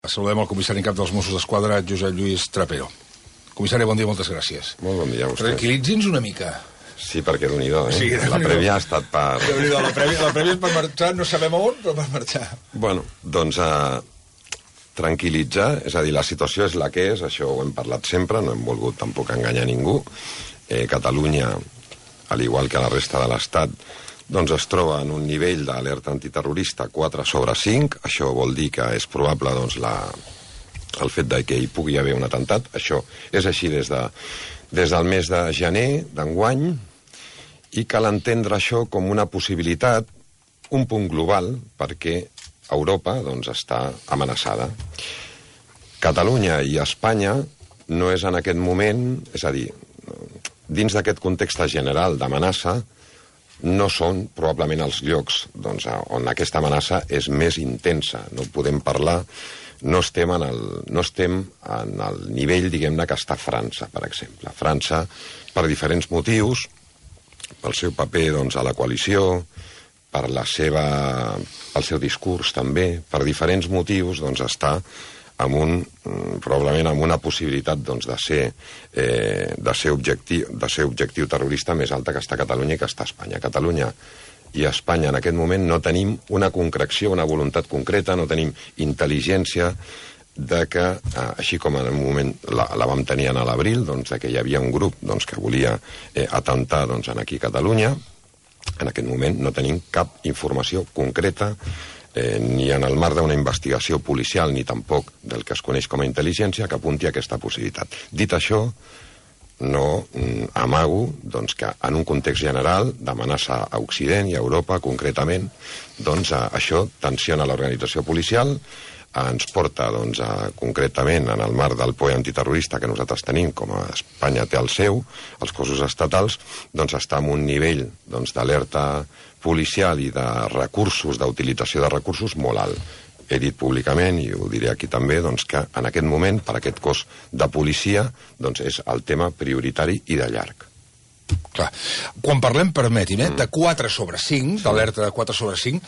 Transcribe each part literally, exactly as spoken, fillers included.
Saludem el comissari en cap dels Mossos d'Esquadra, Josep Lluís Trapero. Comissari, bon dia, moltes gràcies. Molt bon dia a vostè. Tranquil·litzi'ns una mica. Sí, perquè déu-n'hi-do, eh? Sí, la prèvia ha estat per... Déu-n'hi-do, la prèvia, la prèvia és per marxar, no sabem a on, però per marxar. Bueno, doncs eh, tranquil·litzar, és a dir, la situació és la que és, això ho hem parlat sempre, no hem volgut tampoc enganyar ningú. Eh, Catalunya, al igual que la resta de l'Estat, doncs es troba en un nivell d'alerta antiterrorista quatre sobre cinc, això vol dir que és probable doncs, la, el fet de que hi pugui haver un atemptat, això és així des, de, des del mes de gener d'enguany, i cal entendre això com una possibilitat, un punt global, perquè Europa doncs, està amenaçada. Catalunya i Espanya no és en aquest moment, és a dir, dins d'aquest context general d'amenaça, no són probablement els llocs doncs, on aquesta amenaça és més intensa. No podem parlar, no estem en el, no estem en el nivell, diguem-ne, que està França, per exemple. França, per diferents motius, pel seu paper doncs, a la coalició, per la seva, pel seu discurs també, per diferents motius, doncs, està amb un, probablement amb una possibilitat doncs, de, ser, eh, de, ser objectiu, de ser objectiu terrorista més alta que està Catalunya i que està Espanya. Catalunya i Espanya en aquest moment no tenim una concreció, una voluntat concreta, no tenim intel·ligència de que, eh, així com en un moment la, la vam tenir a l'abril, doncs, de que hi havia un grup doncs, que volia eh, atemptar doncs, aquí a Catalunya, en aquest moment no tenim cap informació concreta Eh, ni en el marc d'una investigació policial ni tampoc del que es coneix com a intel·ligència que apunti a aquesta possibilitat. Dit això, no mm, amago doncs, que en un context general d'amenaça a Occident i a Europa concretament, doncs, a, això tensiona l'organització policial, ens porta doncs, a, concretament en el marc del P O E antiterrorista que nosaltres tenim, com a Espanya té el seu, els cossos estatals, doncs està en un nivell doncs, d'alerta policial i de recursos, d'utilització de recursos molt alt. He dit públicament, i ho diré aquí també, doncs, que en aquest moment, per aquest cos de policia, doncs, és el tema prioritari i de llarg. Clar. Quan parlem, permeti'm, eh, de quatre sobre cinc, d'alerta de quatre sobre cinc,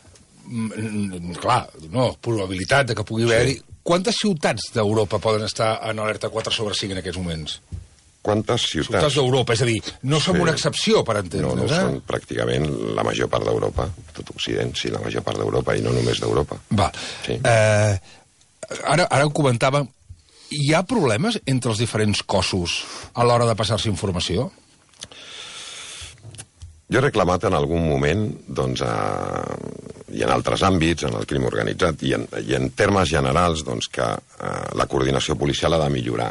clar, no, probabilitat de que pugui haver-hi... Sí. Quantes ciutats d'Europa poden estar en alerta quatre sobre cinc en aquests moments? Quantes ciutats? Ciutats d'Europa, és a dir, no som sí. una excepció, per entendre's. No, no eh? Són pràcticament la major part d'Europa, tot Occident, sí, la major part d'Europa, i no només d'Europa. Va. Sí. Eh, ara, ara ho comentàvem, hi ha problemes entre els diferents cossos a l'hora de passar-se informació? Jo he reclamat en algun moment, doncs, a... i en altres àmbits, en el crim organitzat, i en, i en termes generals, doncs, que eh, la coordinació policial ha de millorar.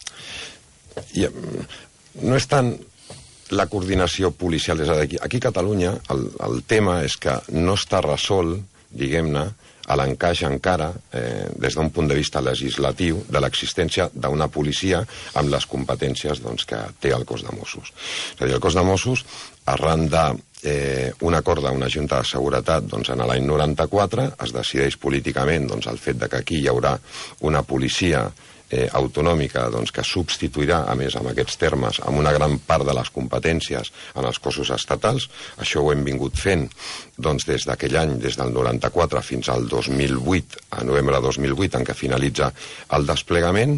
I, no és tant la coordinació policial, és a dir, aquí a Catalunya el, el tema és que no està resolt, diguem-ne, a l'encaix encara, eh, des d'un punt de vista legislatiu, de l'existència d'una policia amb les competències doncs, que té el cos de Mossos. És a dir, el cos de Mossos, arran de eh, un acord d'una junta de seguretat doncs, en l'any noranta-quatre, es decideix políticament doncs, el fet de que aquí hi haurà una policia Eh, autonòmica doncs, que substituirà, a més amb aquests termes, amb una gran part de les competències en els cossos estatals. Això ho hem vingut fent doncs, des d'aquell any, des del noranta-quatre fins al dos mil vuit, a novembre de dos mil vuit, en què finalitza el desplegament,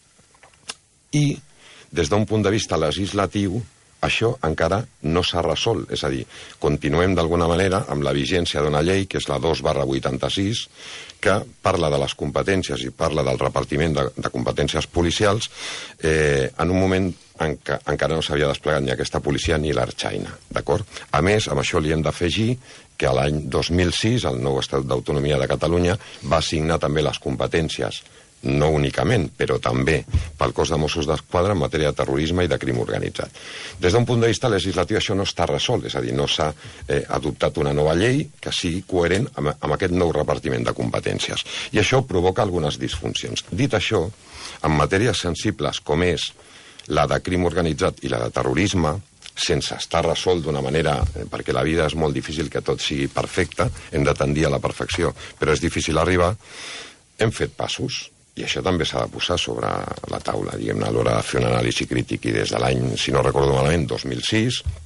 i des d'un punt de vista legislatiu això encara no s'ha resolt, és a dir, continuem d'alguna manera amb la vigència d'una llei que és la dos barra vuitanta-sis, que parla de les competències i parla del repartiment de, de competències policials eh, en un moment en què encara no s'havia desplegat ni aquesta policia ni l'Arxaina, d'acord? A més, amb això li hem d'afegir que a l'any dos mil sis el nou Estatut d'Autonomia de Catalunya va assignar també les competències, no únicament, però també pel cos de Mossos d'Esquadra en matèria de terrorisme i de crim organitzat. Des d'un punt de vista legislatiu això no està resolt, és a dir, no s'ha eh, adoptat una nova llei que sigui coherent amb, amb aquest nou repartiment de competències. I això provoca algunes disfuncions. Dit això, en matèries sensibles com és la de crim organitzat i la de terrorisme, sense estar resolt d'una manera, eh, perquè la vida és molt difícil que tot sigui perfecte, hem de tendir a la perfecció, però és difícil arribar, hem fet passos. I això també s'ha de posar sobre la taula, diguem-ne, a l'hora de fer un anàlisi crític. I des de l'any, si no recordo malament, dos mil sis,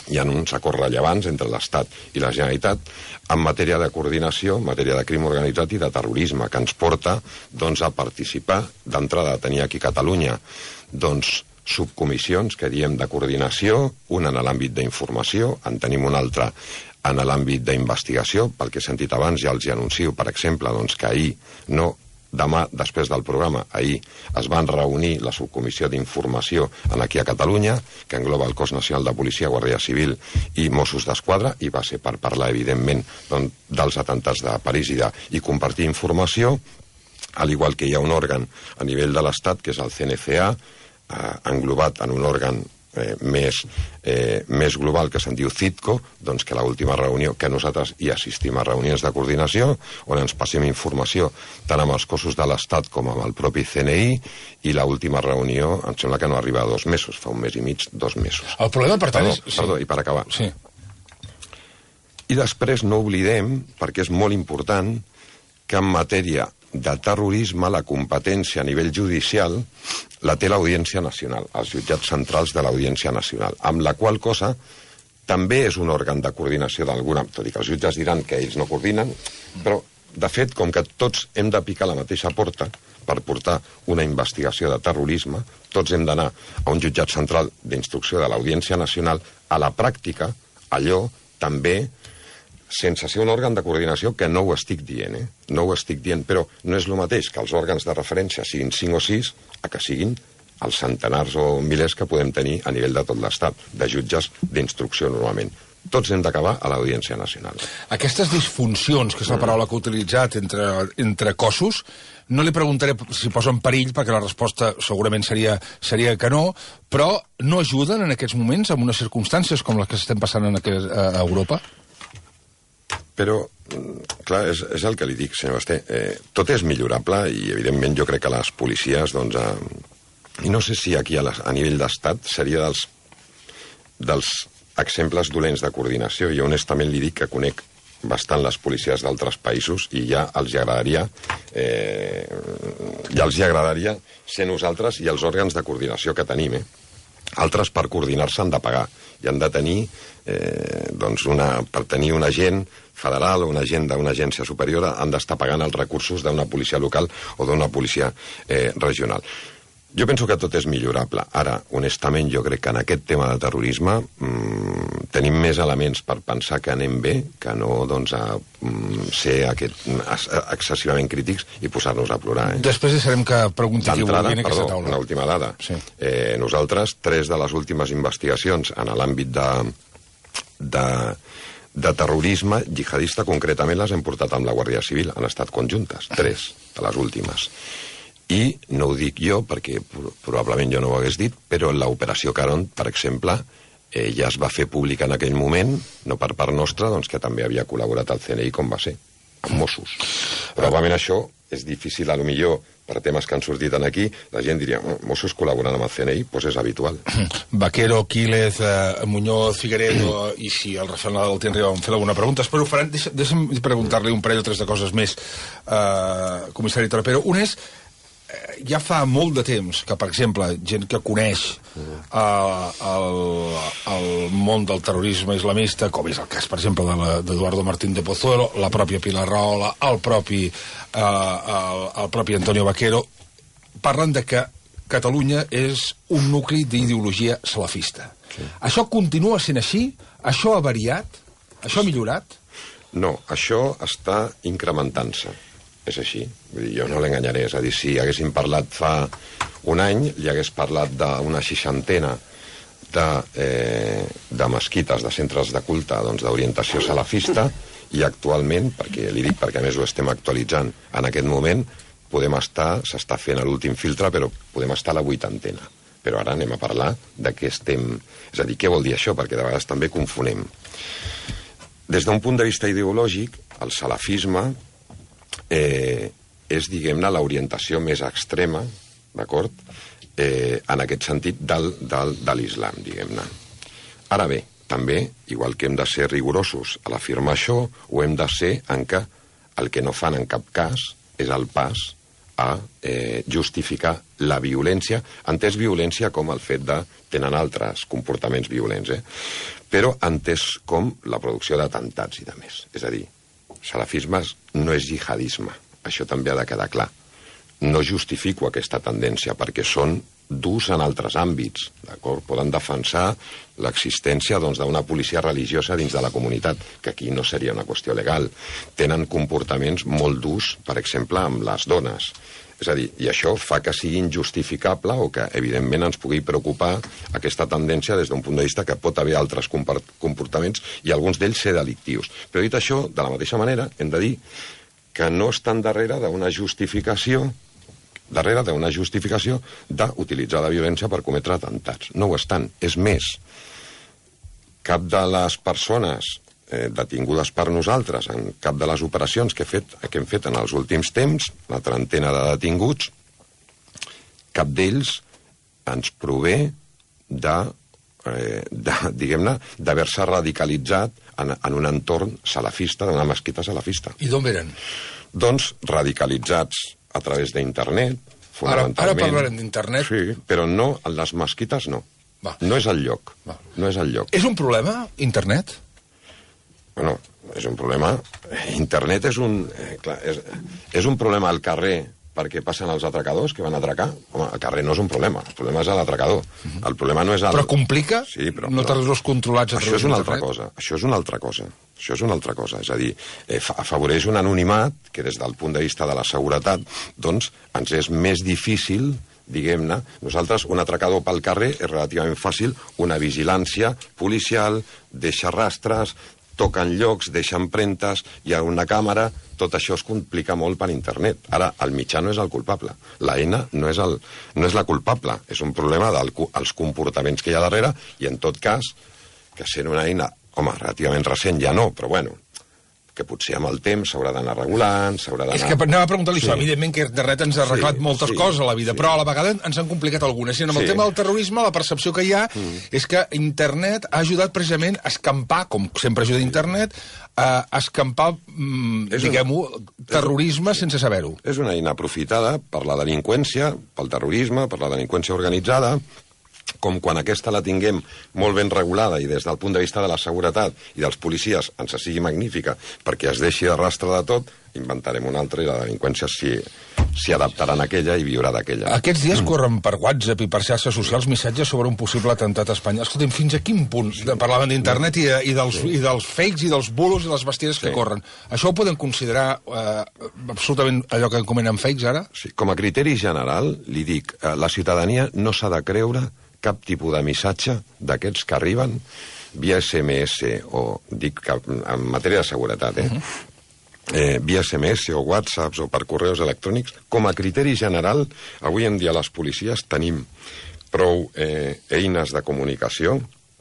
hi ha uns acords rellevants entre l'Estat i la Generalitat en matèria de coordinació, en matèria de crim organitzat i de terrorisme, que ens porta doncs, a participar, d'entrada a tenir aquí a Catalunya doncs, subcomissions que diem de coordinació, una en l'àmbit d'informació, en tenim una altra en l'àmbit d'investigació. Pel que he sentit abans ja els anuncio, per exemple, doncs, que ahir, no demà, després del programa, ahir es van reunir la subcomissió d'informació aquí a Catalunya, que engloba el Cos Nacional de Policia, Guàrdia Civil i Mossos d'Esquadra, i va ser per parlar, evidentment, doncs, dels atemptats de París i, de, i compartir informació, al igual que hi ha un òrgan a nivell de l'Estat, que és el C N C A, eh, englobat en un òrgan Eh, més, eh, més global que se'n diu CITCO, doncs que l'última reunió, que nosaltres hi assistim a reunions de coordinació on ens passem informació tant amb els cossos de l'Estat com amb el propi C N I, i l'última reunió em sembla que no arriba a dos mesos, fa un mes i mig, dos mesos. El problema, per tant, perdó, és... Perdó, i per acabar. Sí. I després no oblidem, perquè és molt important, que en matèria de terrorisme la competència a nivell judicial la té l'Audiència Nacional, els jutjats centrals de l'Audiència Nacional, amb la qual cosa també és un òrgan de coordinació d'alguna, tot i que els jutges diran que ells no coordinen, però de fet, com que tots hem de picar la mateixa porta per portar una investigació de terrorisme, tots hem d'anar a un jutjat central d'instrucció de l'Audiència Nacional, a la pràctica, allò també, sense ser un òrgan de coordinació, que no ho estic dient, eh? No ho estic dient, però no és el mateix que els òrgans de referència siguin cinc o sis, a que siguin els centenars o milers que podem tenir a nivell de tot l'Estat, de jutges d'instrucció normalment. Tots hem d'acabar a l'Audiència Nacional. Aquestes disfuncions, que és la paraula que he utilitzat, entre, entre cossos, no li preguntaré si posa en perill, perquè la resposta segurament seria, seria que no, però no ajuden en aquests moments, en unes circumstàncies com les que estem passant en aquest, a Europa? Però, clar, és, és el que li dic, senyor Basté. Eh, tot és millorable i, evidentment, jo crec que les policies, doncs, eh, i no sé si aquí a, la, a nivell d'estat seria dels, dels exemples dolents de coordinació. Jo, honestament, li dic que conec bastant les policies d'altres països i ja els agradaria eh, ja els agradaria ser nosaltres i els òrgans de coordinació que tenim, eh? Altres, per coordinar-se, han de pagar i han de tenir eh, doncs una, per tenir un agent federal o un agent d'una agència superior han d'estar pagant els recursos d'una policia local o d'una policia eh, regional. Jo penso que tot és millorable. Ara, honestament, jo crec que en aquest tema de terrorisme mmm, tenim més elements per pensar que anem bé que no doncs, a mm, ser aquest, excessivament crítics i posar-nos a plorar. Eh? Després deixarem que pregunti qui vulgui en aquesta perdó, taula. Una última dada. Sí. Eh, nosaltres, tres de les últimes investigacions en l'àmbit de, de, de terrorisme jihadista, concretament, les hem portat amb la Guàrdia Civil. Han estat conjuntes, tres de les últimes. I no ho dic jo, perquè probablement jo no ho hagués dit, però l'operació Caron, per exemple, eh, ja es va fer pública en aquell moment, no per part nostra, doncs que també havia col·laborat al C N I, com va ser, amb Mossos. Probablement això és difícil, a lo millor, per temes que han sortit aquí, la gent diria, oh, Mossos col·laborant amb el C N I, doncs és habitual. Vaquero, Quílez, eh, Muñoz, Figueredo, i si el Rafael Nadal té arriba a fer alguna pregunta, espero ho faran. Deixa, deixa'm preguntar-li un parell o tres de coses més, eh, comissari Trapero. Un és, ja fa molt de temps que, per exemple, gent que coneix uh, el, el món del terrorisme islamista, com és el cas, per exemple, d'Eduardo Martín de Pozuelo, la pròpia Pilar Rahola, el propi, uh, el, el propi Antonio Vaquero, parlen de que Catalunya és un nucli d'ideologia salafista. Sí. Això continua sent així? Això ha variat? Això ha millorat? No, això està incrementant-se. És així, vull dir, jo no l'enganyaré, és a dir, si haguéssim parlat fa un any, li hagués parlat d'una seixantena de, eh, de mesquites, de centres de culte, doncs d'orientació salafista, i actualment, perquè li dic perquè a més ho estem actualitzant en aquest moment, podem estar, s'està fent l'últim filtre, però podem estar a la vuitantena. Però ara anem a parlar de què estem... És a dir, què vol dir això? Perquè de vegades també confonem. Des d'un punt de vista ideològic, el salafisme Eh, és, diguem-ne, l'orientació més extrema, d'acord? Eh, en aquest sentit, del, del, de l'islam, diguem-ne. Ara bé, també, igual que hem de ser rigorosos a l'afirmar això, ho hem de ser en què el que no fan en cap cas és el pas a eh, justificar la violència, entès violència com el fet de tenen altres comportaments violents, eh? Però entès com la producció d'atemptats i de més. És a dir, salafisme no és jihadisme, això també ha de quedar clar. No justifico aquesta tendència perquè són durs en altres àmbits, d'acord? Poden defensar l'existència doncs, d'una policia religiosa dins de la comunitat, que aquí no seria una qüestió legal. Tenen comportaments molt durs, per exemple, amb les dones. És a dir, i això fa que sigui injustificable o que, evidentment, ens pugui preocupar aquesta tendència des d'un punt de vista que pot haver altres comportaments i alguns d'ells ser delictius. Però dit això, de la mateixa manera, hem de dir que no estan darrere d'una justificació darrere d'una justificació d'utilitzar la violència per cometre atemptats. No ho estan. És més, cap de les persones eh, detingudes per nosaltres en cap de les operacions que, he fet, que hem fet en els últims temps, la trentena de detinguts, cap d'ells ens prové de, eh, de diguem-ne, d'haver-se radicalitzat en, en un entorn salafista, d'una mesquita salafista. I d'on venen? Doncs radicalitzats a través d'internet, fonamentalment. Ara, ara parlarem d'internet. Sí, però no, en les mesquites no. Va. No és el lloc. Va. No és el lloc. És un problema, internet? Bueno, és un problema... Internet és un... Eh, clar, és, és un problema al carrer perquè passen els atracadors que van atracar. Home, al carrer no és un problema, el problema és l'atracador. Uh-huh. El problema no és el... Però complica? Sí, però... No tens els controlats a través d'internet? Això és una altra cosa. Això és una altra cosa. Això és una altra cosa. És a dir, eh, afavoreix un anonimat que des del punt de vista de la seguretat, doncs, ens és més difícil, diguem-ne, nosaltres, un atracador pel carrer és relativament fàcil, una vigilància policial, deixa rastres, toquen llocs, deixa empremtes, hi ha una càmera, tot això es complica molt per internet. Ara, el mitjà no és el culpable. La eina no és, el, no és la culpable. És un problema dels comportaments que hi ha darrere i, en tot cas, que sent una eina, home, relativament recent ja no, però bueno, que potser amb el temps s'haurà d'anar regulant, s'haurà d'anar... És que anava a preguntar-li sí. això, evidentment que internet ens ha arreglat sí, moltes sí, coses a la vida, sí. però a la vegada ens han complicat algunes. I amb sí. el tema del terrorisme, la percepció que hi ha mm. és que internet ha ajudat precisament a escampar, com sempre ajuda internet, a escampar, mm, diguem-ho, terrorisme és, sense saber-ho. És una eina aprofitada per la delinqüència, pel terrorisme, per la delinqüència organitzada, com quan aquesta la tinguem molt ben regulada i des del punt de vista de la seguretat i dels policies ens sigui magnífica perquè es deixi de rastre de tot, inventarem una altra i la delinqüència s'hi si adaptarà a aquella i viurà d'aquella. Aquests dies mm. corren per WhatsApp i per xarxes socials missatges sobre un possible atemptat a Espanya. Escolta'm, fins a quin punt sí. parlaven d'internet i, i, dels, sí. i dels fakes i dels bulos i les bestieres sí. que corren. Això ho podem considerar eh, absolutament allò que comenen fakes ara? Sí. Com a criteri general, li dic, eh, la ciutadania no s'ha de creure cap tipus de missatge d'aquests que arriben via esse eme esse o, dic que en matèria de seguretat, eh? Uh-huh. eh via esse eme esse o whatsapps o per correus electrònics, com a criteri general, avui en dia les policies tenim prou eh, eines de comunicació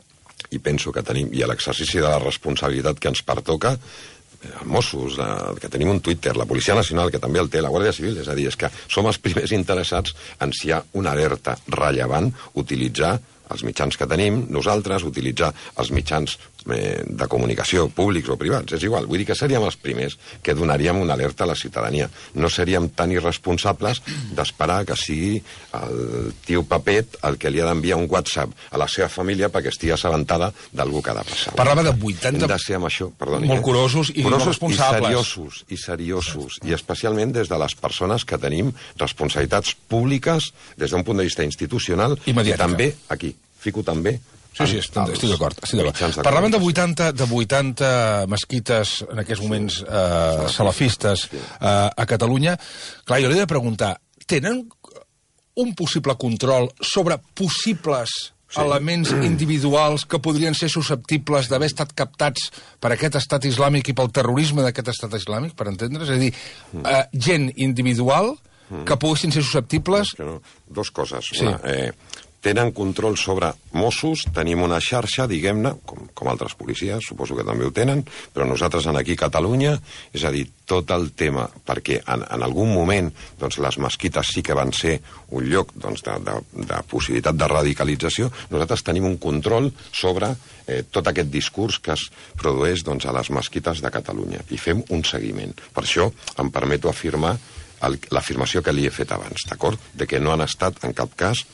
i penso que tenim, i a l'exercici de la responsabilitat que ens pertoca, els Mossos, eh, que tenim un Twitter, la Policia Nacional, que també el té, la Guàrdia Civil, és a dir, és que som els primers interessats en si hi ha una alerta rellevant, utilitzar els mitjans que tenim, nosaltres, utilitzar els mitjans eh, de comunicació públics o privats, és igual. Vull dir que seríem els primers que donaríem una alerta a la ciutadania. No seríem tan irresponsables d'esperar que sigui el tio Papet el que li ha d'enviar un WhatsApp a la seva família perquè estigui assabentada d'algú que ha de passar. Parlava de vuitanta... Hem de ser amb això, perdoni. Molt curosos i curosos molt responsables. I seriosos, i seriosos, i especialment des de les persones que tenim responsabilitats públiques des d'un punt de vista institucional i, i també aquí. Fico també... Sí, sí, estic, estic d'acord. Parlaven de vuitanta, de vuitanta mesquites en aquests moments eh, salafistes eh, a Catalunya. Clar, jo li he de preguntar, tenen un possible control sobre possibles sí. elements individuals que podrien ser susceptibles d'haver estat captats per aquest estat islàmic i pel terrorisme d'aquest estat islàmic, per entendre's? És a dir, eh, gent individual que poguessin ser susceptibles... No. Dos coses. Sí. Una, eh, tenen control sobre Mossos, tenim una xarxa, diguem-ne, com, com altres policies, suposo que també ho tenen, però nosaltres en aquí a Catalunya, és a dir, tot el tema, perquè en, en algun moment doncs, les mesquites sí que van ser un lloc doncs, de, de, de possibilitat de radicalització, nosaltres tenim un control sobre eh, tot aquest discurs que es produeix doncs, a les mesquites de Catalunya, i fem un seguiment. Per això em permeto afirmar l'afirmació que li he fet abans, d'acord? De que no han estat, en cap cas,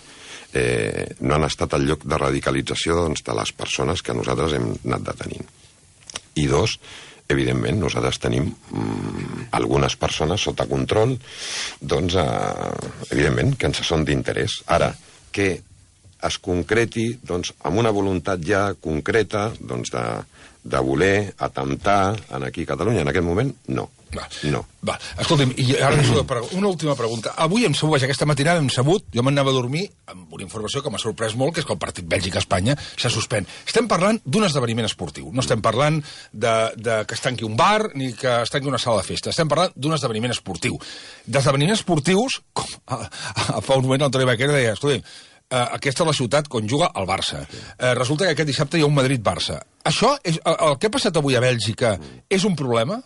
eh, no han estat el lloc de radicalització doncs, de les persones que nosaltres hem anat detenint. I dos, evidentment, nosaltres tenim mm, algunes persones sota control, doncs, eh, evidentment, que ens són d'interès. Ara, que es concreti doncs, amb una voluntat ja concreta doncs, de, de voler atemptar en aquí a Catalunya, en aquest moment, no. Va. No. Va. Escolti'm, i ara una última pregunta. Avui hem sabut, aquesta matinada hem sabut, jo m'anava a dormir amb una informació que m'ha sorprès molt, que és que el partit Bèlgica-Espanya s'ha suspèn. Estem parlant d'un esdeveniment esportiu. No estem parlant de, de que es tanqui un bar ni que es tanqui una sala de festa. Estem parlant d'un esdeveniment esportiu. D'esdeveniments esportius, com a, a, fa un moment l'Antoni Baquera deia, escolti'm, Uh, aquesta és la ciutat on juga el Barça. Uh, resulta que aquest dissabte hi ha un Madrid-Barça. Això, és, el, el que ha passat avui a Bèlgica, és un problema?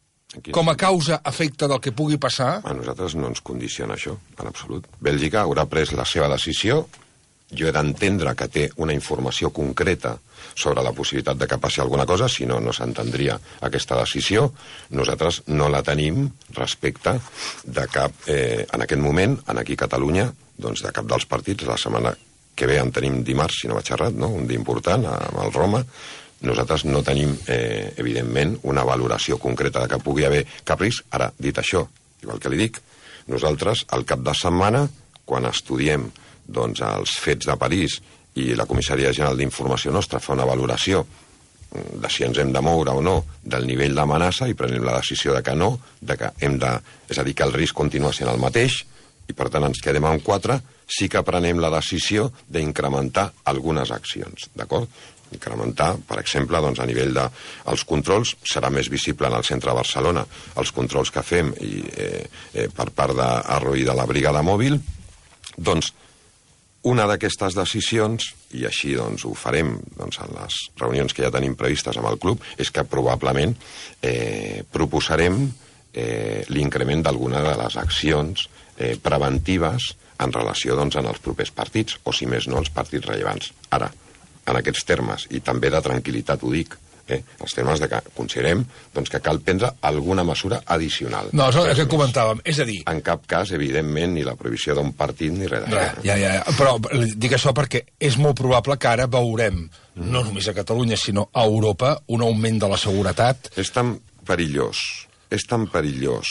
Com a causa-efecte del que pugui passar? A nosaltres no ens condiciona això, en absolut. Bèlgica haurà pres la seva decisió. Jo he d'entendre que té una informació concreta sobre la possibilitat de que passi alguna cosa, si no, no s'entendria aquesta decisió. Nosaltres no la tenim respecte de cap, eh, en aquest moment, en aquí a Catalunya, doncs de cap dels partits. La setmana que ve en tenim dimarts, si no vaig errat, no? Un dia important, amb el Roma. Nosaltres no tenim, eh, evidentment, una valoració concreta de que pugui haver cap risc. Ara, dit això, igual que li dic, nosaltres, al cap de setmana, quan estudiem doncs, els fets de París i la Comissaria General d'Informació nostra fa una valoració de si ens hem de moure o no del nivell d'amenaça i prenem la decisió de que no, de que hem de... És a dir, que el risc continua sent el mateix, i per tant ens quedem amb quatre, sí que prenem la decisió d'incrementar algunes accions, d'acord? Incrementar, per exemple, doncs, a nivell dels de, controls, serà més visible en el centre de Barcelona, els controls que fem i, eh, eh, per part d'Arro i de la brigada mòbil, doncs una d'aquestes decisions, i així doncs, ho farem doncs, en les reunions que ja tenim previstes amb el club, és que probablement eh, proposarem eh, l'increment d'alguna de les accions eh, preventives en relació doncs, en els propers partits, o si més no, els partits rellevants. Ara, en aquests termes, i també de tranquil·litat ho dic, eh, els termes de que considerem doncs, que cal prendre alguna mesura addicional. No, és el que comentàvem, és a dir... En cap cas, evidentment, ni la prohibició d'un partit ni res de res. Ja, ja, ja, però dic això perquè és molt probable que ara veurem, mm. no només a Catalunya, sinó a Europa, un augment de la seguretat. És tan perillós, és tan perillós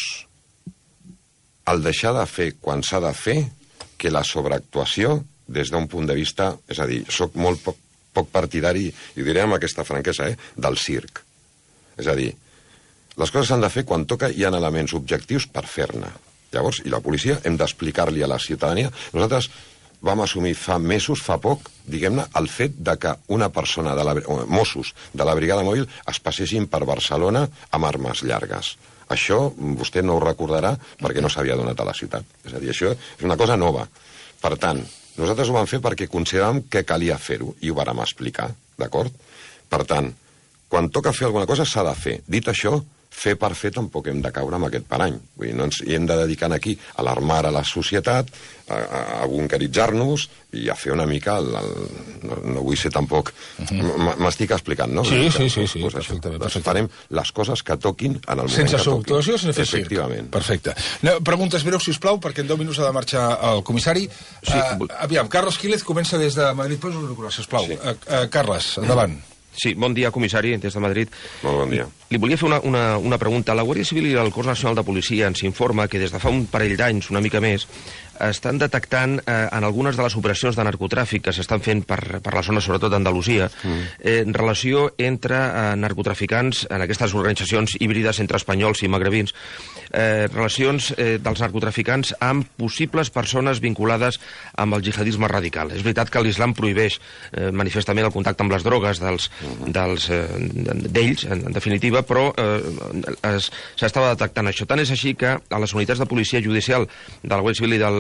el deixar de fer quan s'ha de fer que la sobreactuació, des d'un punt de vista... És a dir, soc molt poc poc partidari, i ho diré amb aquesta franquesa, eh, del circ. És a dir, les coses s'han de fer quan toca, hi ha elements objectius per fer-ne. Llavors, i la policia, hem d'explicar-li a la ciutadania. Nosaltres vam assumir fa mesos, fa poc, diguem-ne, el fet de que una persona, de la, Mossos de la brigada mòbil, es passessin per Barcelona amb armes llargues. Això vostè no ho recordarà perquè no s'havia donat a la ciutat. És a dir, això és una cosa nova. Per tant, nosaltres ho vam fer perquè consideràvem que calia fer-ho, i ho vàrem explicar, d'acord? Per tant, quan toca fer alguna cosa s'ha de fer. Dit això, fer per fer tampoc hem de caure amb aquest parany. Vull dir, no ens hi hem de dedicar aquí a alarmar a la societat, a, a, a bunkeritzar-nos i a fer una mica... El, el, no, no vull ser tampoc... Uh-huh. M'estic explicant, no? Sí, sí, sí, sí, pues perfectament, perfectament. Farem les coses que toquin en el moment sense que toquin. Sense sobreactuació, sense fer circ. Efectivament. Perfecte. No, preguntes breus, sisplau, perquè en deu minuts ha de marxar el comissari. Sí, uh, aviam, Carlos Quílez comença des de Madrid. Posa l'auricular, sisplau. Sí. Uh, uh, Carles, endavant. Sí, bon dia, comissari, des de Madrid. Molt bon dia. Li volia fer una, una, una pregunta. La Guàrdia Civil i el Cos Nacional de Policia ens informa que des de fa un parell d'anys, una mica més, estan detectant eh, en algunes de les operacions de narcotràfic que s'estan fent per, per la zona, sobretot d'Andalusia, mm. eh, en relació entre eh, narcotraficants en aquestes organitzacions híbrides entre espanyols i magrebins, eh, relacions eh, dels narcotraficants amb possibles persones vinculades amb el jihadisme radical. És veritat que l'islam prohibeix eh, manifestament el contacte amb les drogues dels, dels, eh, d'ells, en, en definitiva, però eh, s'estava detectant això. Tant és així que a les unitats de policia judicial de la Guàrdia Civil i del,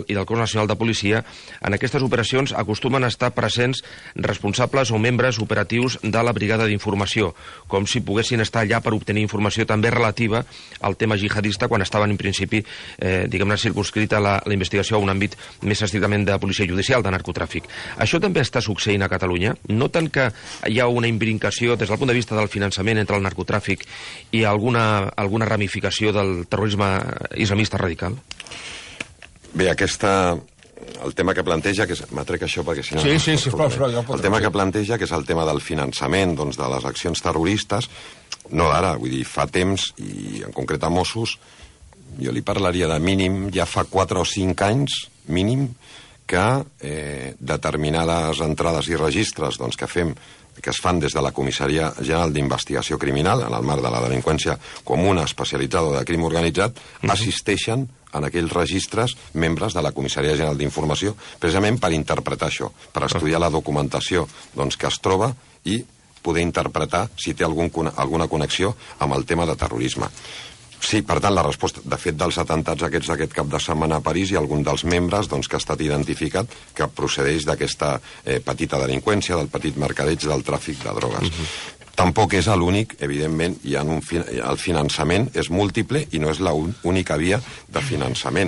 del, i del Cos Nacional de Policia, en aquestes operacions acostumen a estar presents responsables o membres operatius de la Brigada d'Informació, com si poguessin estar allà per obtenir informació també relativa al tema jihadista quan estaven en principi, eh, diguem-ne, circunscrita la, la investigació a un àmbit més estrictament de policia judicial, de narcotràfic. Això també està succeint a Catalunya? Noten que hi ha una imbricació des del punt de vista del finançament entre el narcotràfic i alguna, alguna ramificació del terrorisme islamista radical? Bé, aquesta... El tema que planteja, que és... M'atrec això perquè si no... Sí, no sí, sí, però, però, el tema que planteja, que és el tema del finançament, doncs, de les accions terroristes, no d'ara, vull dir, fa temps, i en concret a Mossos, jo li parlaria de mínim, ja fa quatre o cinc anys, mínim, que eh, determinades entrades i registres doncs, que fem que es fan des de la Comissaria General d'Investigació Criminal, en el marc de la delinqüència comuna especialitzada de crim organitzat, uh-huh. assisteixen en aquells registres membres de la Comissaria General d'Informació, precisament per interpretar això, per estudiar la documentació doncs, que es troba i poder interpretar si té algun, alguna connexió amb el tema de terrorisme. Sí, per tant, la resposta... De fet, dels atentats aquests d'aquest cap de setmana a París, hi ha algun dels membres doncs, que ha estat identificat que procedeix d'aquesta eh, petita delinqüència, del petit mercadeig, del tràfic de drogues. Uh-huh. Tampoc és l'únic, evidentment, hi ha un fi... el finançament és múltiple i no és l'única via de finançament.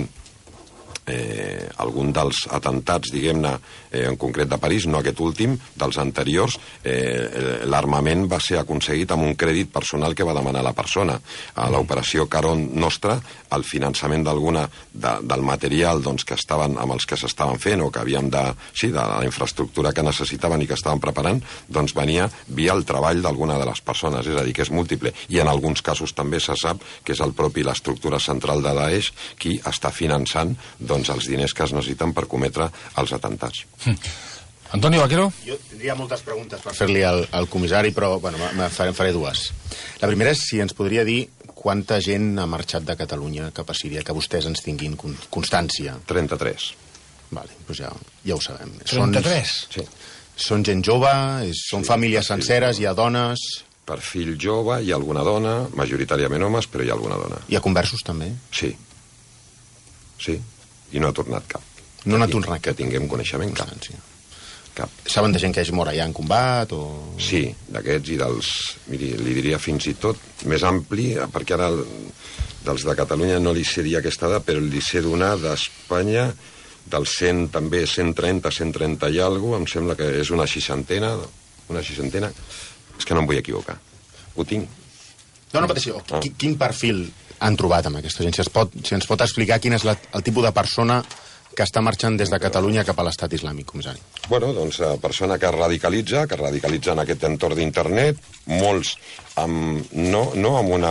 Eh, algun dels atentats, diguem-ne, eh, en concret de París, no aquest últim, dels anteriors, eh, l'armament va ser aconseguit amb un crèdit personal que va demanar la persona. A l'operació Caron Nostra, el finançament d'alguna de, del material doncs, que estaven, amb els que s'estaven fent o que havíem de... Sí, de la infraestructura que necessitaven i que estaven preparant, doncs venia via el treball d'alguna de les persones, és a dir, que és múltiple. I en alguns casos també se sap que és el propi l'estructura central de Daesh qui està finançant doncs, doncs, els diners que es necessiten per cometre els atentats. Hm. Antonio Vaquero? Jo tindria moltes preguntes per fer-li al, al comissari, però bueno, me faré, faré dues. La primera és si ens podria dir quanta gent ha marxat de Catalunya cap a Síria, que vostès ens tinguin constància. trenta-tres. Vale, doncs ja, ja ho sabem. trenta-tres? Són, sí. Són gent jove, és, són sí, famílies senceres, hi ha dones... Per fill jove hi ha alguna dona, majoritàriament homes, però hi ha alguna dona. Hi ha conversos també? Sí. Sí. I no ha tornat cap. No n'ha tornat que tinguem coneixement, cap. cap. Saben de gent que és mort allà en combat? O... Sí, d'aquests i dels... Miri, li diria fins i tot més ampli, perquè ara el, dels de Catalunya no li seria aquesta dada, però li sé donar d'Espanya dels cent, també cent trenta, cent trenta i alguna cosa, em sembla que és una seixantena, una seixantena... És que no em vull equivocar. Ho tinc. No, no pateixi. Ah. Quin perfil han trobat amb aquesta gent? Si, es pot, si ens pot explicar quin és la, el tipus de persona que està marxant des de Catalunya cap a l'estat islàmic, comissari. Bueno, doncs, persona que es radicalitza, que es radicalitza en aquest entorn d'internet, molts amb, no, no amb una...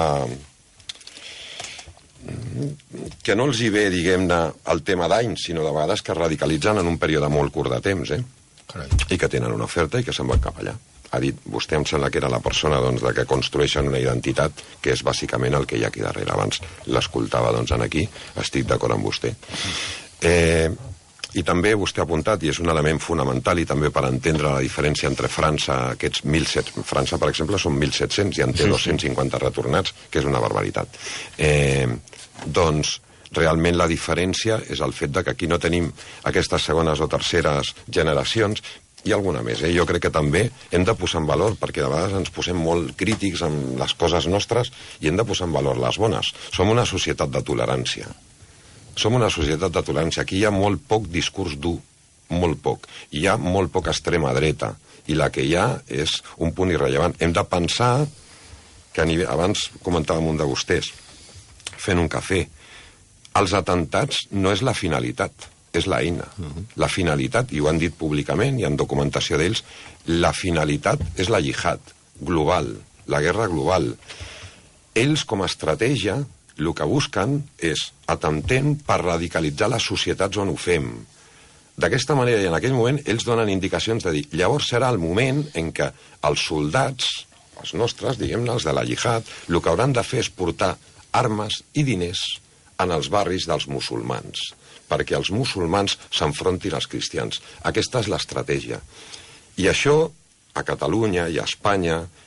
que no els hi ve, diguem-ne, el tema d'anys, sinó de vegades que es radicalitzen en un període molt curt de temps, eh? Carai. I que tenen una oferta i que se'n van cap allà. Ha dit, vostè em sembla que era la persona doncs, de que construeixen una identitat que és bàsicament el que hi ha aquí darrere. Abans l'escoltava doncs, en aquí, estic d'acord amb vostè. Eh, I també vostè ha apuntat, i és un element fonamental, i també per entendre la diferència entre França, aquests mil set cents... França, per exemple, són mil set-cents i en té dos-cents cinquanta retornats, que és una barbaritat. Eh, doncs, realment la diferència és el fet de que aquí no tenim aquestes segones o terceres generacions, i alguna més, eh? Jo crec que també hem de posar en valor, perquè de vegades ens posem molt crítics amb les coses nostres i hem de posar en valor les bones. Som una societat de tolerància. Som una societat de tolerància. Aquí hi ha molt poc discurs dur, molt poc. Hi ha molt poca extrema dreta, i la que hi ha és un punt irrellevant. Hem de pensar que a nivell... Abans comentàvem un de vostès, fent un cafè, els atentats no és la finalitat, és l'eina. Uh-huh. La finalitat, i ho han dit públicament, hi ha documentació d'ells, la finalitat és la jihad global, la guerra global. Ells, com a estratègia, el que busquen és atemptem per radicalitzar les societats on ho fem. D'aquesta manera, i en aquell moment, ells donen indicacions de dir, llavors serà el moment en què els soldats, els nostres, diguem-ne, els de la jihad, el que hauran de fer és portar armes i diners en els barris dels musulmans, perquè els musulmans s'enfrontin als cristians. Aquesta és l'estratègia. I això, a Catalunya i a Espanya,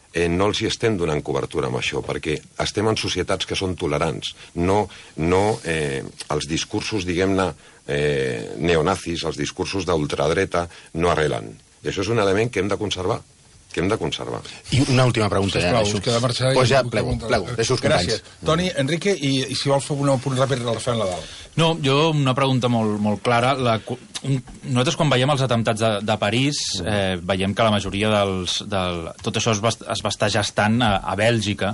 eh, no els hi estem donant cobertura amb això, perquè estem en societats que són tolerants. No, no eh, els discursos, diguem-ne, eh, neonazis, els discursos d'ultradreta, no arrelen. I això és un element que hem de conservar. que hem de conservar. I una última pregunta, ja. Us queda marxar... Pues ja, plego, plego, deixo els companys. Gràcies. Toni, Enrique, i, i si vols fer un punt ràpid del Rafael Nadal. No, jo una pregunta molt, molt clara. La, un, nosaltres quan veiem els atemptats de, de París, eh, veiem que la majoria dels... Del, tot això es va, es va estar gestant a, a Bèlgica.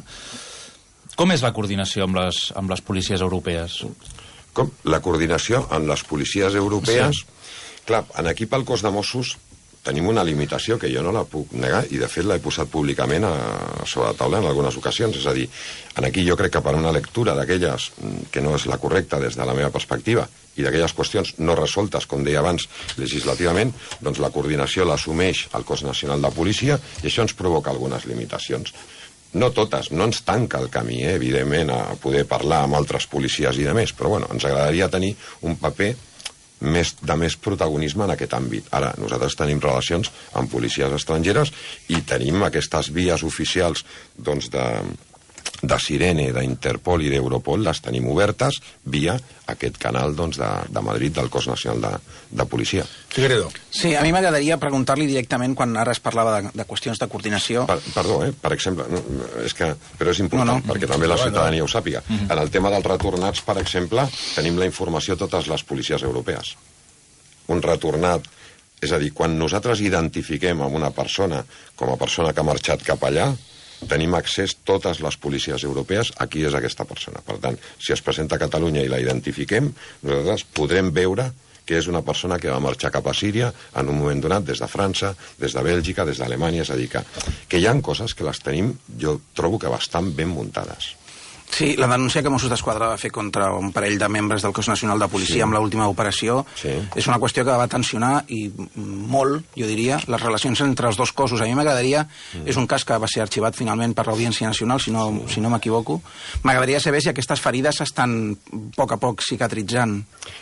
Com és la coordinació amb les, amb les policies europees? Com? La coordinació amb les policies europees... Sí. Clar, en aquí pel cos de Mossos tenim una limitació que jo no la puc negar i de fet l'he posat públicament a, sobre la taula en algunes ocasions. És a dir, en aquí jo crec que per una lectura d'aquelles que no és la correcta des de la meva perspectiva i d'aquelles qüestions no resoltes, com deia abans, legislativament, doncs la coordinació l'assumeix el Cos Nacional de Policia i això ens provoca algunes limitacions. No totes, no ens tanca el camí, eh, evidentment, a poder parlar amb altres policies i de més, però bueno, ens agradaria tenir un paper més, de més protagonisme en aquest àmbit. Ara, nosaltres tenim relacions amb policies estrangeres i tenim aquestes vies oficials doncs, de, de Sirene, d'Interpol i d'Europol, les tenim obertes via aquest canal doncs, de, de Madrid del Cos Nacional de, de Policia. Figueredo. Sí, a mi m'agradaria preguntar-li directament, quan ara es parlava de, de qüestions de coordinació... Per, perdó, eh? Per exemple, no, és que, però és important, no, no. perquè també la ciutadania ho sàpiga. Mm-hmm. En el tema dels retornats, per exemple, tenim la informació a totes les policies europees. Un retornat, és a dir, quan nosaltres identifiquem amb una persona com a persona que ha marxat cap allà, tenim accés totes les policies europees a qui és aquesta persona. Per tant, si es presenta a Catalunya i la identifiquem, nosaltres podrem veure que és una persona que va marxar cap a Síria en un moment donat des de França, des de Bèlgica, des d'Alemanya. És a dir, que, que hi ha coses que les tenim, jo trobo que bastant ben muntades. Sí, la denúncia que Mossos d'Esquadra va fer contra un parell de membres del Cos Nacional de Policia sí. amb l'última operació sí. és una qüestió que va tensionar i molt, jo diria, les relacions entre els dos cossos. A mi m'agradaria, mm. és un cas que va ser arxivat finalment per l'Audiència Nacional, si no, sí. si no m'equivoco, m'agradaria saber si aquestes ferides estan a poc a poc cicatritzant.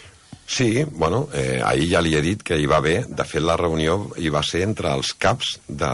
Sí, bueno, eh, ahir ja li he dit que hi va haver, de fet la reunió hi va ser entre els caps de...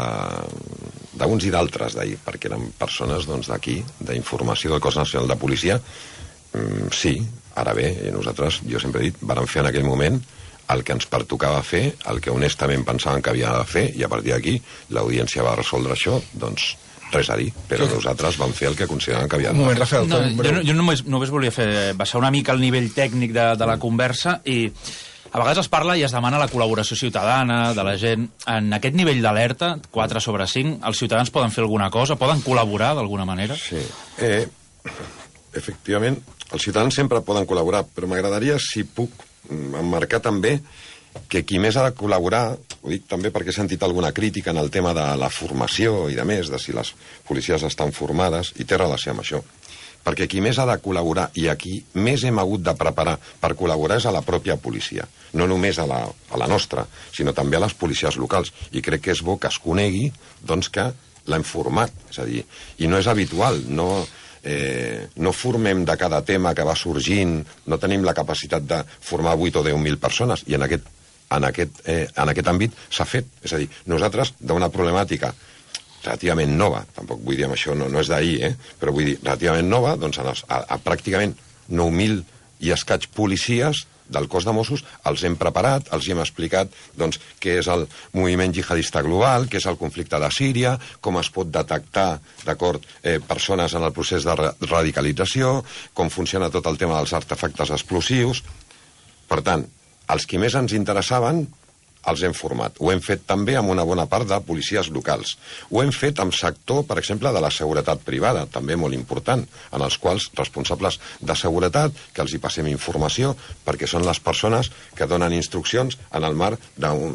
d'uns i d'altres d'ahir, perquè eren persones doncs, d'aquí, d'informació del Cos Nacional de Policia. Mm, sí, ara bé, nosaltres, jo sempre he dit, vàrem fer en aquell moment el que ens pertocava fer, el que honestament pensàvem que havia de fer, i a partir d'aquí l'audiència va resoldre això, doncs res a dir, però sí. nosaltres vam fer el que consideràvem que havia de fer. Un moment, Rafael. No, jo no, jo només, només volia fer, baixar una mica el nivell tècnic de, de la conversa i... A vegades es parla i es demana la col·laboració ciutadana de la gent. En aquest nivell d'alerta, quatre sobre cinc, els ciutadans poden fer alguna cosa? Poden col·laborar d'alguna manera? Sí. Eh, efectivament, els ciutadans sempre poden col·laborar, però m'agradaria, si puc, emmarcar també que qui més ha de col·laborar, ho dic també perquè he sentit alguna crítica en el tema de la formació i de més, de si les policies estan formades, i té relació amb això. Perquè qui més ha de col·laborar i a qui més hem hagut de preparar per col·laborar és a la pròpia policia. No només a la, a la nostra, sinó també a les policies locals. I crec que és bo que es conegui doncs, que l'hem format. És a dir, i no és habitual, no, eh, no formem de cada tema que va sorgint, no tenim la capacitat de formar vuit o deu mil persones, i en aquest, en aquest, eh, en aquest àmbit s'ha fet. És a dir, nosaltres, d'una problemàtica relativament nova, tampoc vull dir amb això, no, no és d'ahir, eh? però vull dir, relativament nova, doncs a, a, a pràcticament nou mil i escaig policies del cos de Mossos els hem preparat, els hem explicat doncs, què és el moviment jihadista global, què és el conflicte de Síria, com es pot detectar d'acord eh, persones en el procés de radicalització, com funciona tot el tema dels artefactes explosius. Per tant, els que més ens interessaven els hem format. Ho hem fet també amb una bona part de policies locals. Ho hem fet amb sector, per exemple, de la seguretat privada, també molt important, en els quals responsables de seguretat, que els hi passem informació, perquè són les persones que donen instruccions en el marc d'un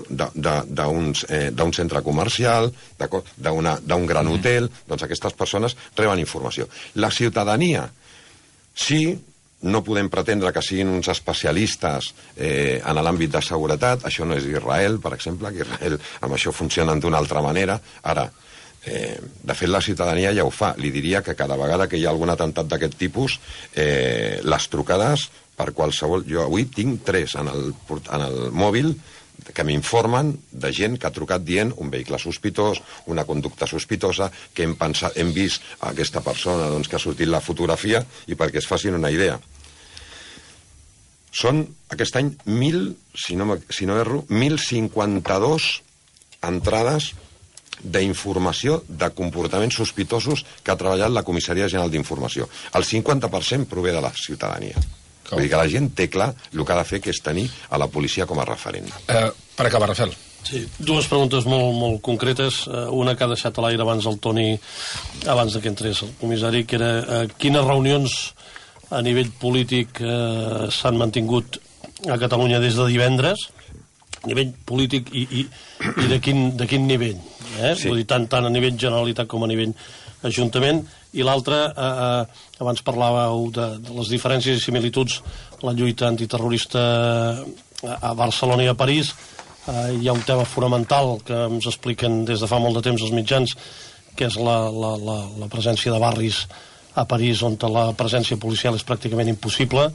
eh, centre comercial, d'un gran hotel, doncs aquestes persones reben informació. La ciutadania, sí, no podem pretendre que siguin uns especialistes eh, en l'àmbit de seguretat. Això no és Israel, per exemple, que Israel amb això funcionen d'una altra manera. Ara, eh, de fet, la ciutadania ja ho fa. Li diria que cada vegada que hi ha algun atemptat d'aquest tipus, eh, les trucades per qualsevol... Jo avui tinc tres en el, en el mòbil que m'informen de gent que ha trucat dient un vehicle sospitós, una conducta sospitosa, que hem, pensat, hem vist aquesta persona doncs, que ha sortit la fotografia, i perquè es facin una idea. Són, aquest any, mil, si no, si no erro, mil cinquanta-dos entrades d'informació de comportaments sospitosos que ha treballat la Comissaria General d'Informació. El cinquanta per cent prové de la ciutadania. Vull dir que la gent té clar el que ha de fer, que és tenir a la policia com a referent. Eh, per acabar, Rafael. Sí, dues preguntes molt, molt concretes. Una que ha deixat a l'aire abans el Toni, abans que entrés el comissari, que era eh, quines reunions a nivell polític eh, s'han mantingut a Catalunya des de divendres, a nivell polític i, i, i de, quin, de quin nivell. Eh? Sí. Vull dir, tant, tant a nivell Generalitat com a nivell Ajuntament. I l'altre, eh, eh, abans parlàveu de, de les diferències i similituds, la lluita antiterrorista a Barcelona i a París. Eh, hi ha un tema fonamental que ens expliquen des de fa molt de temps els mitjans, que és la, la, la, la presència de barris a París on la presència policial és pràcticament impossible,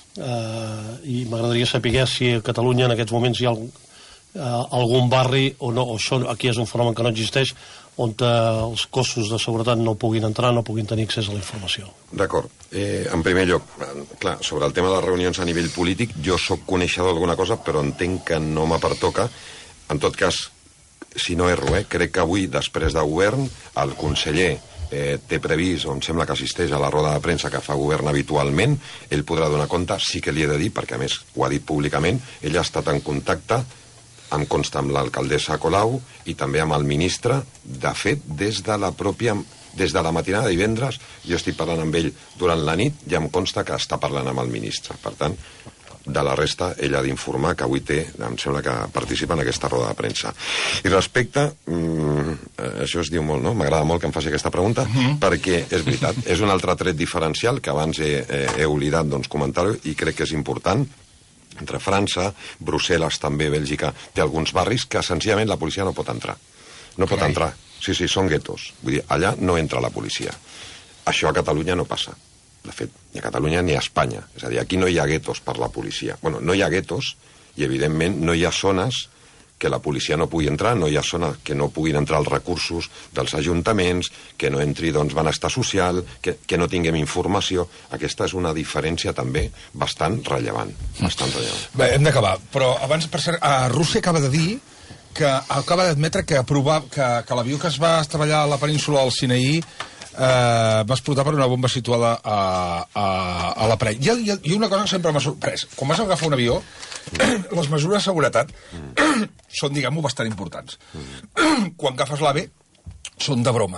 eh, i m'agradaria saber si a Catalunya en aquests moments hi ha algun, eh, algun barri o no, o això aquí és un fenomen que no existeix, on els cossos de seguretat no puguin entrar, no puguin tenir accés a la informació. D'acord. Eh, en primer lloc, clar, sobre el tema de les reunions a nivell polític, jo sóc coneixedor d'alguna cosa, però entenc que no me pertoca. En tot cas, si no erro, eh, crec que avui, després de govern, el conseller eh, té previst, o em sembla que assisteix a la roda de premsa que fa govern habitualment, ell podrà donar compte, sí que li he de dir, perquè a més ho ha dit públicament, ell ha estat en contacte, em consta amb l'alcaldessa Colau i també amb el ministre. De fet, des de la pròpia des de la matinada de divendres jo estic parlant amb ell durant la nit i em consta que està parlant amb el ministre. Per tant, de la resta ell ha d'informar que avui té, em sembla que participa en aquesta roda de premsa. I respecte, mmm, això es diu molt, no? M'agrada molt que em faci aquesta pregunta, uh-huh. perquè és veritat, és un altre tret diferencial que abans he, he, he oblidat doncs, comentar-ho i crec que és important. Entre França, Brussel·les també, Bèlgica, té alguns barris que senzillament la policia no pot entrar. No pot okay. entrar. Sí, sí, són guetos. Vull dir, allà no entra la policia. Això a Catalunya no passa. De fet, ni a Catalunya ni a Espanya. És a dir, aquí no hi ha guetos per la policia. Bueno, no hi ha guetos i, evidentment, no hi ha zones que la policia no pugui entrar, no hi ha zones que no puguin entrar els recursos dels ajuntaments, que no entri, doncs, benestar social, que, que no tinguem informació. Aquesta és una diferència també bastant rellevant. Bastant rellevant. Bé, hem d'acabar, però abans, per cert, a Rússia acaba de dir que acaba d'admetre que, que, que l'avió que es va estavellar a la península del Sinaí eh, va explotar per una bomba situada a, a, a la paret. Hi ha, hi ha una cosa que sempre m'ha sorprès. Quan vas agafar un avió, les mesures de seguretat mm. són, diguem-ho, bastant importants. Mm. Quan agafes l'AVE, són de broma.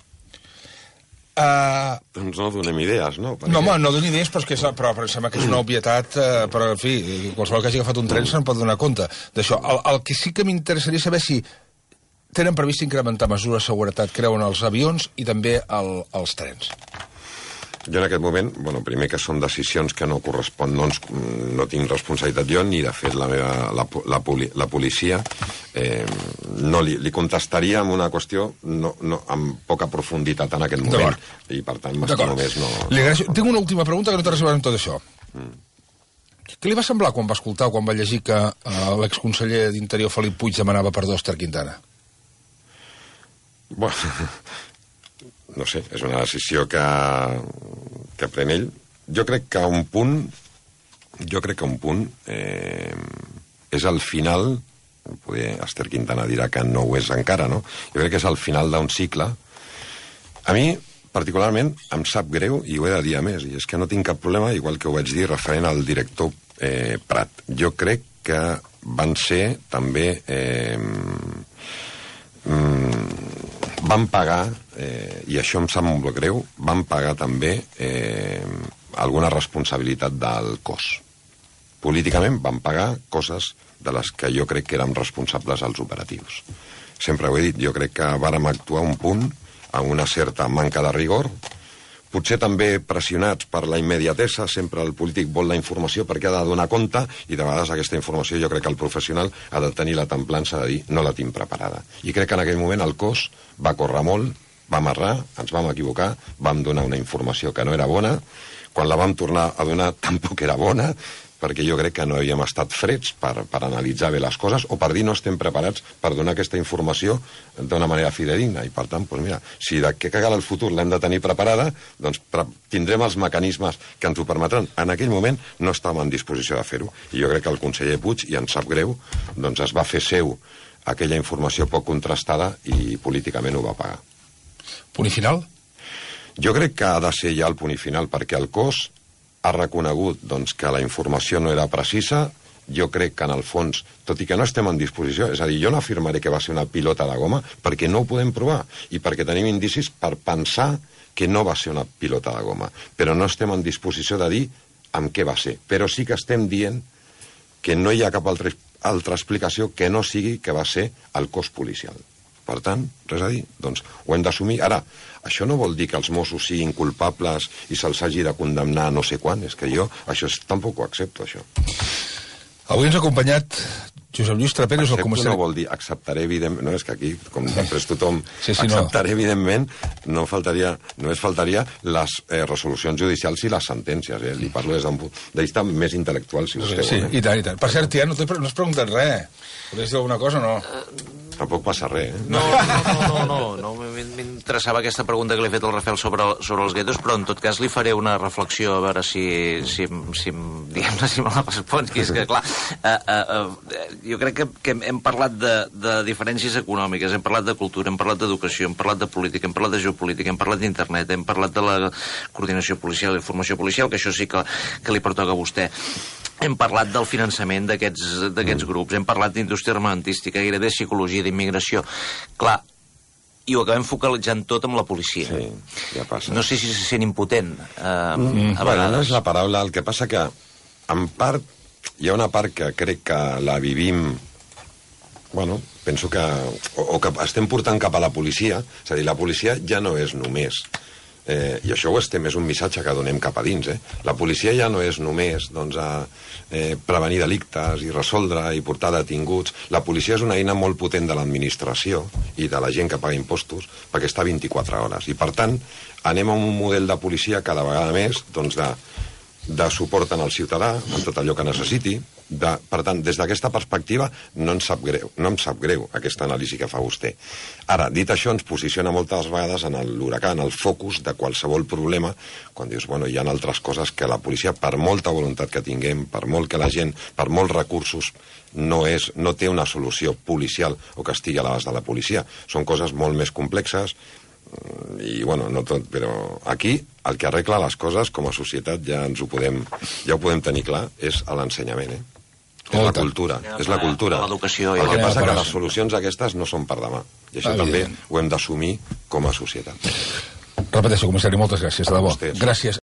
Uh, doncs no donem idees, no? Perquè... No, home, no donem idees, però, és que és, però, però sembla que és una obvietat, uh, però, en fi, qualsevol que hagi agafat un tren se'n pot donar compte d'això. El, el que sí que m'interessaria saber si tenen previst incrementar mesures de seguretat, creuen els avions i també el, els trens. Jo en aquest moment, bueno, primer que són decisions que no correspon, no, ens, no tinc responsabilitat jo, ni de fet la, meva, la, la, la policia, eh, no li, li contestaria amb una qüestió no, no, amb poca profunditat en aquest moment, i per tant m'estimo més no... Li agraeixo. Tinc una última pregunta que no té res a veure amb tot això. Mm. Què li va semblar quan va escoltar, quan va llegir que uh, l'exconseller d'Interior Felip Puig demanava perdó a Ester Quintana? Bueno... no sé, és una decisió que, que pren ell. Jo crec que a un punt, jo crec que a un punt eh, és al final, poder Ester Quintana dirà que no ho és encara, no? Jo crec que és al final d'un cicle. A mi, particularment, em sap greu, i ho he de dir a més, i és que no tinc cap problema, igual que ho vaig dir referent al director eh, Prat. Jo crec que van ser també... Eh, mm, van pagar, eh, i això em sap molt greu, van pagar també eh, alguna responsabilitat del cos. Políticament van pagar coses de les que jo crec que érem responsables als operatius. Sempre ho he dit, jo crec que vàrem actuar un punt amb una certa manca de rigor, potser també pressionats per la immediatesa, sempre el polític vol la informació perquè ha de donar compte, i de vegades aquesta informació jo crec que el professional ha de tenir la templança de dir no la tinc preparada. I crec que en aquell moment el cos va córrer molt, vam errar, ens vam equivocar, vam donar una informació que no era bona, quan la vam tornar a donar tampoc era bona, perquè jo crec que no havíem estat freds per, per analitzar bé les coses o per dir no estem preparats per donar aquesta informació d'una manera fidedigna. I per tant, doncs mira, si de què cagarà el futur l'hem de tenir preparada, doncs pre tindrem els mecanismes que ens ho permetran. En aquell moment no estàvem en disposició de fer-ho. I jo crec que el conseller Puig, i ens sap greu, doncs es va fer seu aquella informació poc contrastada i políticament ho va pagar. Punt i final? Jo crec que ha de ser ja el punt i final, perquè el cos ha reconegut doncs, que la informació no era precisa. Jo crec que en el fons, tot i que no estem en disposició, és a dir, jo no afirmaré que va ser una pilota de goma perquè no ho podem provar i perquè tenim indicis per pensar que no va ser una pilota de goma, però no estem en disposició de dir amb què va ser. Però sí que estem dient que no hi ha cap altra, altra explicació que no sigui que va ser el cos policial. Per tant, res a dir, doncs ho hem d'assumir. Ara, això no vol dir que els Mossos siguin culpables i se'ls hagi de condemnar no sé quan, és que jo això és, tampoc ho accepto, això. Avui ens ha acompanyat Josep Lluís Trapero, és el Accepto comissari... no vol dir acceptaré, evidentment... No, és que aquí, com després tothom sí, sí, acceptaré, no. evidentment, no faltaria, només faltaria les eh, resolucions judicials i les sentències. Eh? Li parlo des d'un punt de vista més intel·lectual, si vostè Sí, vol. Eh? i tant, i tant. Per cert, tia, no, no has preguntat res. Podries dir alguna cosa o no? Tampoc passa res, eh? No, no, no, no, no, no m'interessava aquesta pregunta que li he fet al Rafael sobre, sobre els guetos, però en tot cas li faré una reflexió a veure si, si, si, diguem-ne, si me la respons, que és que, clar, uh, uh, uh, jo crec que, que hem parlat de, de diferències econòmiques, hem parlat de cultura, hem parlat d'educació, hem parlat de política, hem parlat de geopolítica, hem parlat d'internet, hem parlat de la coordinació policial i formació policial, que això sí que, que li pertoca a vostè. Hem parlat del finançament d'aquests d'aquests grups, hem parlat d'indústria armamentística, gairebé psicologia, d'immigració. Clar, i ho acabem focalitzant tot amb la policia. Sí, ja passa. No sé si se sent impotent, eh, Mm, a bueno, vegades. no és la paraula, el que passa que en part, hi ha una part que crec que la vivim, bueno, penso que, o, o que estem portant cap a la policia, és a dir, la policia ja no és només, eh, i això ho estem, és un missatge que donem cap a dins, eh? La policia ja no és només, doncs, a eh, prevenir delictes i resoldre i portar detinguts. La policia és una eina molt potent de l'administració i de la gent que paga impostos, perquè està vint-i-quatre hores, i per tant, anem a un model de policia cada vegada més, doncs, de de suport al ciutadà, en tot allò que necessiti. De, per tant, des d'aquesta perspectiva, no em sap greu, no em sap greu aquesta anàlisi que fa vostè. Ara, dit això, ens posiciona moltes vegades en l'huracà, en el focus de qualsevol problema, quan dius, bueno, hi ha altres coses que la policia, per molta voluntat que tinguem, per molt que la gent, per molts recursos, no, és, no té una solució policial o que estigui a l'abast de la policia. Són coses molt més complexes, i bueno, no tot, però aquí el que arregla les coses com a societat ja ens ho podem, ja ho podem tenir clar, és l'ensenyament, eh? És la cultura, és la cultura. L'educació. El que passa que les solucions aquestes no són per demà, i això també ho hem d'assumir com a societat. Repeteixo, comissari, moltes gràcies, de debò. Gràcies.